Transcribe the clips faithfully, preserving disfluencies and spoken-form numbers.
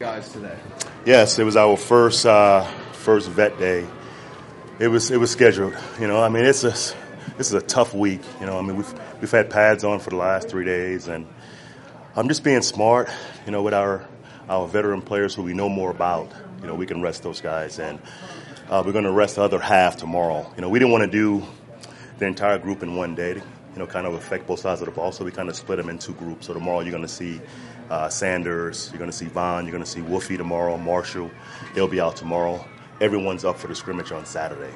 guys today? Yes, it was our first uh, first vet day. It was it was scheduled. You know, I mean, it's a this is a tough week. You know, I mean, we've we've had pads on for the last three days, and I'm just being smart. You know, with our our veteran players who we know more about. You know, we can rest those guys, and uh, we're going to rest the other half tomorrow. You know, we didn't want to do the entire group in one day. You know, kind of affect both sides of the ball, so we kind of split them in two groups. So tomorrow you're going to see uh, Sanders, you're going to see Vaughn, you're going to see Wolfie tomorrow, Marshall. They'll be out tomorrow. Everyone's up for the scrimmage on Saturday.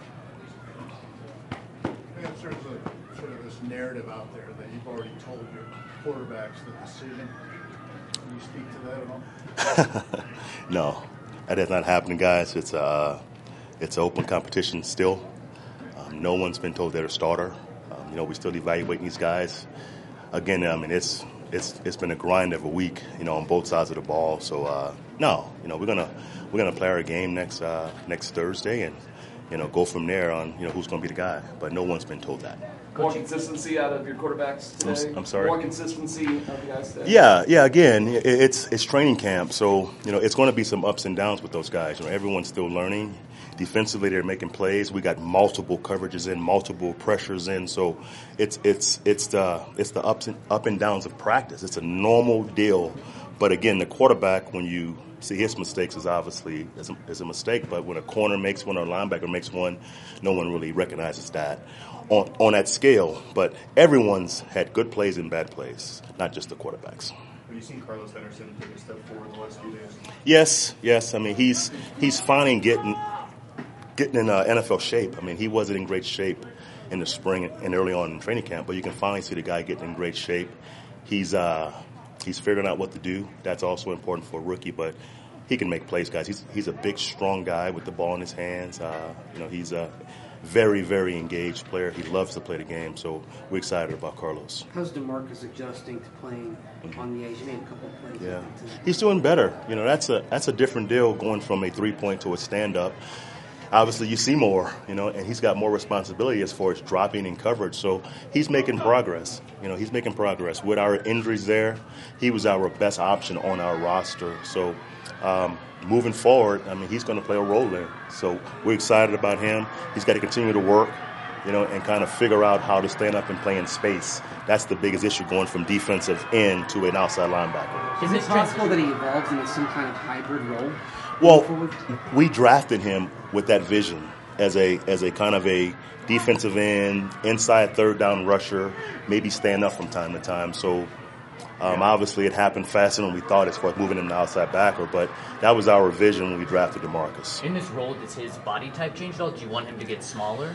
I think there's a, sort of this narrative out there that you've already told your quarterbacks the decision. Can you speak to that at all? No, that is not happening, guys. It's uh, it's an open competition still. Um, no one's been told they're a starter. Um, you know, we're still evaluating these guys. Again, I mean, it's it's it's been a grind of a week, you know, on both sides of the ball. So uh, no, you know, we're gonna we're gonna play our game next uh, next Thursday, and you know, go from there on. You know, who's gonna be the guy. But no one's been told that. More consistency out of your quarterbacks today? I'm, I'm sorry? More consistency of the guys today? Yeah, yeah, again, it, it's it's training camp, so, you know, it's going to be some ups and downs with those guys. You know, everyone's still learning. Defensively, they're making plays. We got multiple coverages in, multiple pressures in, so it's it's it's the it's the ups and up and downs of practice. It's a normal deal. But again, the quarterback, when you see his mistakes, is obviously is a, is a mistake. But when a corner makes one or a linebacker makes one, no one really recognizes that on on that scale. But everyone's had good plays and bad plays, not just the quarterbacks. Have you seen Carlos Henderson take a step forward the last few days? Yes, yes. I mean, he's he's finally getting getting in uh, N F L shape. I mean, he wasn't in great shape in the spring and early on in training camp, but you can finally see the guy getting in great shape. He's uh, he's figuring out what to do. That's also important for a rookie, but he can make plays, guys. He's he's a big, strong guy with the ball in his hands. Uh, you know, he's a very, very engaged player. He loves to play the game, so we're excited about Carlos. How's DeMarcus adjusting to playing on the edge? He made a couple of plays. Yeah, he's doing better. You know, that's a that's a different deal going from a three-point to a stand-up. Obviously, you see more, you know, and he's got more responsibility as far as dropping in coverage. So he's making progress. You know, he's making progress. With our injuries there, he was our best option on our roster. So um, moving forward, I mean, he's going to play a role there. So we're excited about him. He's got to continue to work, you know, and kind of figure out how to stand up and play in space. That's the biggest issue, going from defensive end to an outside linebacker. Is it possible that he evolves into some kind of hybrid role? Well, we drafted him with that vision as a as a kind of a defensive end, inside third down rusher, maybe stand up from time to time. So um, obviously it happened faster than we thought as far as moving him to outside backer, but that was our vision when we drafted DeMarcus. In this role, does his body type change at all? Do you want him to get smaller?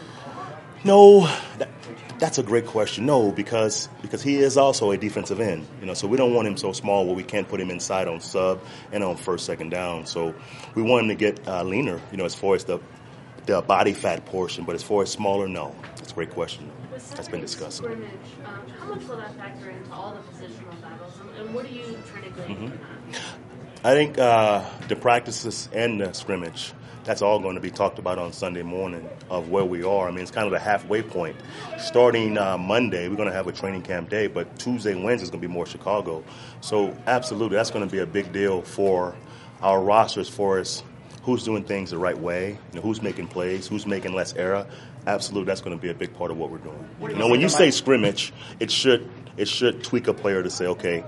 No, that, that's a great question. No, because because he is also a defensive end, you know. So we don't want him so small where we can't put him inside on sub and on first, second down. So we want him to get uh, leaner, you know, as far as the the body fat portion. But as far as smaller, no. That's a great question. That's been discussed. Scrimmage, um, how much will that factor into all the positional battles, and, and what are you trying to glean Mm-hmm. from that? I think uh, the practices and the scrimmage, that's all going to be talked about on Sunday morning of where we are. I mean, it's kind of the halfway point. Starting uh, Monday, we're going to have a training camp day, but Tuesday and Wednesday is going to be more Chicago. So absolutely, that's going to be a big deal for our roster as far as who's doing things the right way, you know, who's making plays, who's making less error. Absolutely, that's going to be a big part of what we're doing. You know, when you say scrimmage, it should it should tweak a player to say, okay,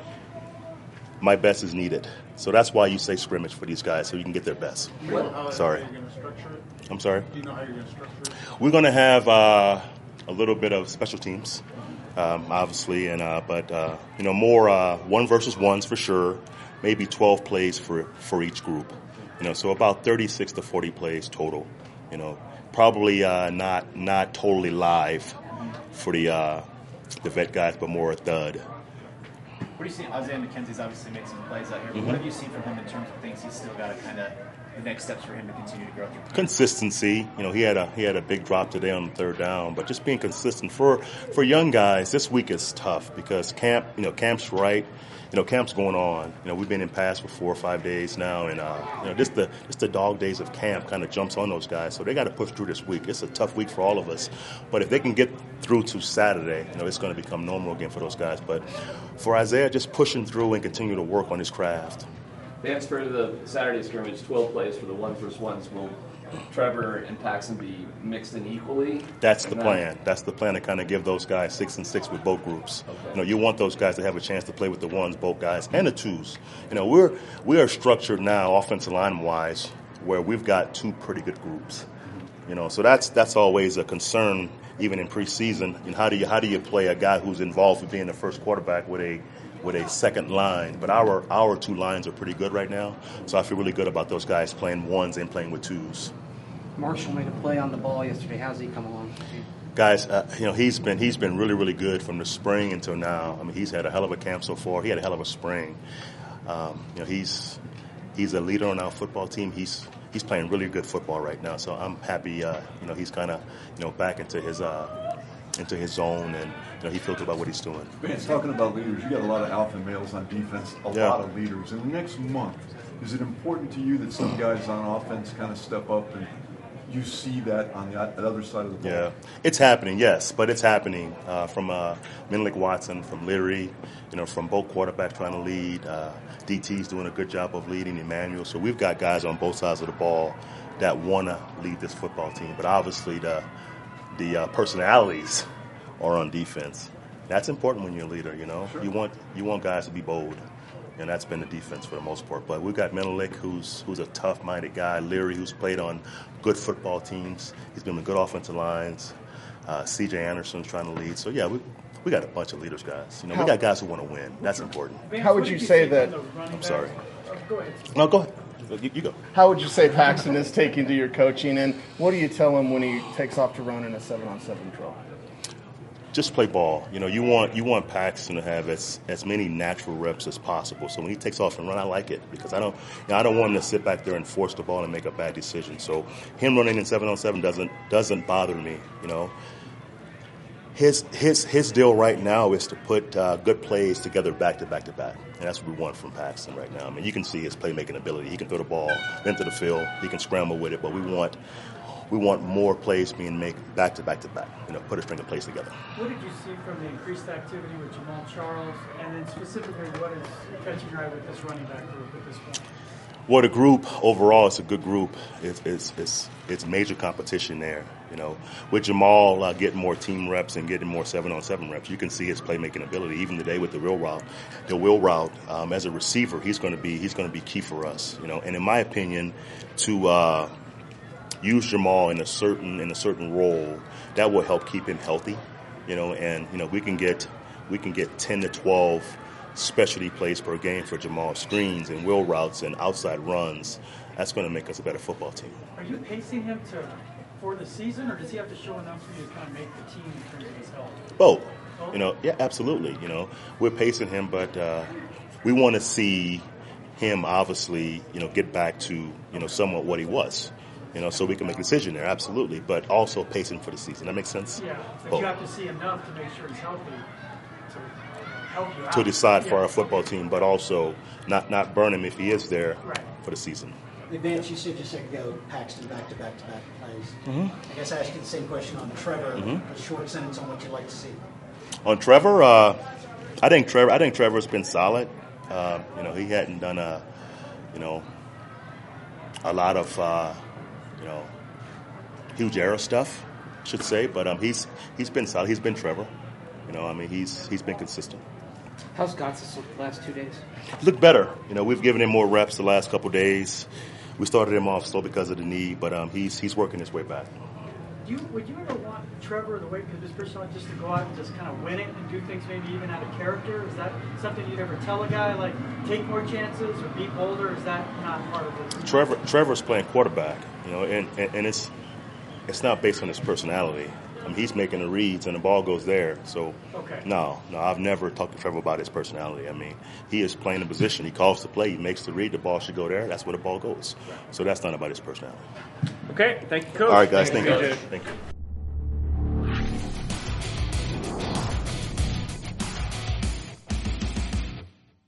my best is needed. So that's why you say scrimmage for these guys, so you can get their best. Well, sorry. How are you going to structure it? I'm sorry? Do you know how you're going to structure it? We're going to have uh, a little bit of special teams, um, obviously, and uh, but, uh, you know, more uh, one versus ones for sure, maybe twelve plays for, for each group. You know, so about thirty-six to forty plays total, you know. Probably uh, not not totally live for the uh, the vet guys, but more a thud. What do you see? Isaiah McKenzie's obviously made some plays out here. But Mm-hmm. what have you seen from him in terms of things he's still got to kind of the next steps for him to continue to grow through? Consistency. You know, he had a he had a big drop today on the third down, but just being consistent for for young guys. This week is tough because camp. You know, camp's right. You know, camp's going on. You know, we've been in pass for four or five days now, and uh, you know, just the just the dog days of camp kind of jumps on those guys. So they got to push through this week. It's a tough week for all of us, but if they can get through to Saturday, you know, it's going to become normal again for those guys. But for Isaiah, just pushing through and continue to work on his craft. Vance, for the Saturday scrimmage, twelve plays for the one versus ones. Will Trevor and Paxton be mixed in equally? That's the And plan. That's the plan to kind of give those guys six and six with both groups. Okay. You know, you want those guys to have a chance to play with the ones, both guys, and the twos. You know, we're we are structured now, offensive line wise, where we've got two pretty good groups. You know, so that's that's always a concern, even in preseason. And how do you how do you play a guy who's involved with being the first quarterback with a with a second line? But our our two lines are pretty good right now, so I feel really good about those guys playing ones and playing with twos. Marshall made a play on the ball yesterday. How's he come along? Guys, uh, you know, he's been he's been really, really good from the spring until now. I mean, he's had a hell of a camp so far. He had a hell of a spring. Um, you know, he's he's a leader on our football team. He's he's playing really good football right now. So I'm happy. Uh, you know, he's kind of you know back into his uh, into his zone, and you know he feels about what he's doing. Vance, talking about leaders, you got a lot of alpha males on defense, a Yeah. lot of leaders. In the next month, is it important to you that some guys on offense kind of step up and you see that on the other side of the ball? Yeah, it's happening, yes, but it's happening uh, from uh, Menelik Watson, from Leary, you know, from both quarterbacks trying to lead. Uh, D T's doing a good job of leading, Emmanuel. So we've got guys on both sides of the ball that want to lead this football team. But obviously the the uh, personalities are on defense. That's important when you're a leader, you know. Sure. You want you want guys to be bold. And that's been the defense for the most part. But we've got Menelik, who's who's a tough-minded guy. Leary, who's played on good football teams. He's been with good offensive lines. Uh, C J Anderson's trying to lead. So, yeah, we we got a bunch of leaders, guys. You know, we got guys who want to win. That's important. How would you say that? I'm sorry. Go ahead. No, go ahead. You, you go. How would you say Paxton is taking to your coaching, and what do you tell him when he takes off to run in a seven-on-seven drill? Just play ball. You know, you want you want Paxton to have as as many natural reps as possible. So when he takes off and run, I like it because I don't you know, I don't want him to sit back there and force the ball and make a bad decision. So him running in seven on seven doesn't doesn't bother me. You know, his his his deal right now is to put uh, good plays together back to back to back, and that's what we want from Paxton right now. I mean, you can see his playmaking ability. He can throw the ball into the field. He can scramble with it, but we want. We want more plays being made back to back to back. You know, put a string of plays together. What did you see from the increased activity with Jamal Charles, and then specifically, what is catching your eye with this running back group at this point? Well, the group overall is a good group. It's it's it's, it's major competition there. You know, with Jamal uh, getting more team reps and getting more seven on seven reps, you can see his playmaking ability. Even today with the wheel route, the wheel route um, as a receiver, he's going to be he's going to be key for us. You know, and in my opinion, to uh, use Jamal in a certain in a certain role that will help keep him healthy, you know. And you know we can get we can get ten to twelve specialty plays per game for Jamal, screens and wheel routes and outside runs. That's going to make us a better football team. Are you pacing him to for the season, or does he have to show enough for you to kind of make the team in terms of his health? Both, you know. Yeah, absolutely. You know, we're pacing him, but uh, we want to see him obviously, you know, get back to you know somewhat what he was. You know, so we can make a decision there, absolutely, but also pacing for the season. That makes sense? Yeah, but Both. you have to see enough to make sure he's healthy to help you out. To decide for Yeah. our football team, but also not, not burn him if he is there Right. for the season. Vance, you said just a second ago, Paxton back to back to back plays. Mhm. I guess I asked you the same question on Trevor. Mhm. A short sentence on what you'd like to see. On Trevor, uh, I think Trevor, I think Trevor's been solid. Uh, you know, he hadn't done a, you know, a lot of, uh, you know, huge era stuff, I should say, but um, he's he's been solid. He's been Trevor. You know, I mean, he's he's been consistent. How's Gotsis the last two days? Look better. You know, we've given him more reps the last couple days. We started him off slow because of the knee, but um, he's he's working his way back. Do you, would you ever want Trevor, the way of his personality, just to go out and just kind of win it and do things maybe even out of character? Is that something you'd ever tell a guy, like take more chances or be bolder? Is that not part of it? Trevor Trevor's playing quarterback, you know, and, and, and it's it's not based on his personality. I mean, he's making the reads and the ball goes there. So Okay. no, no, I've never talked to Trevor about his personality. I mean, he is playing the position. He calls the play. He makes the read. The ball should go there. That's where the ball goes. So that's not about his personality. Okay, thank you, Coach. All right, guys. Thank Thank you. you. Thank you.